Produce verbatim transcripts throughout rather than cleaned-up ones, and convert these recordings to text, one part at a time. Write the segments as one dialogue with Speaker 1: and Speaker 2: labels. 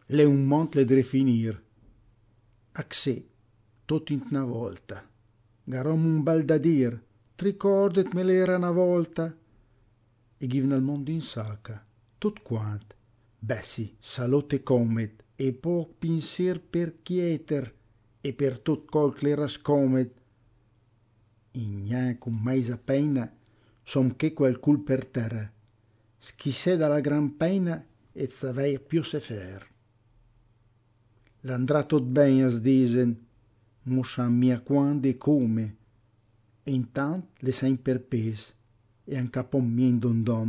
Speaker 1: le un mont le dre finir. Axè, tot in una volta, garom un bel da dir, tricordet me l'era una volta, e ghivna al mondo in saca, tot quant, bessi, salote comet, e poc pinsier per chieter, e per tot col clera scomet, ignà con meisa pena, som che quel cul per terra, schissè dalla gran pena, et saver più se fer. L'andrà tot ben, as disen, mo sa mia quando e come, e intant le sain per pes, e ancapò mien dondom.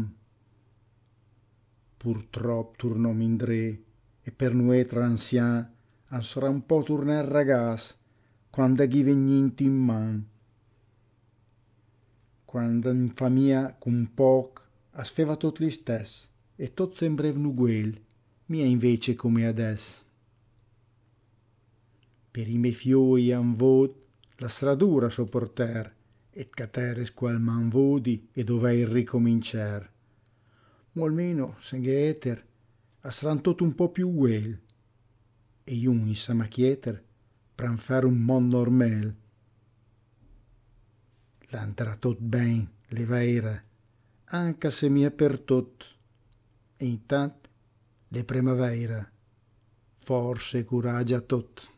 Speaker 1: Purtrop turnom indrè, e per nuetra anzian, an sarà un po' turnar ragas, quando ghi vegnint in man. Quando in famia con poc as feva tot l'istess, e tot sembrev nuguel, mia invece come ades. Per i me fioi han vot la stradura sopporter, et cateres qual man vodi e dovei ricomincer. O almeno senghe eter asran tot un po più uel, e iun in sa machieter pran fer un mon normel. L'andrà tot ben, le veira, anca se mia per tot, e intant le premaveira, forse curagia tot.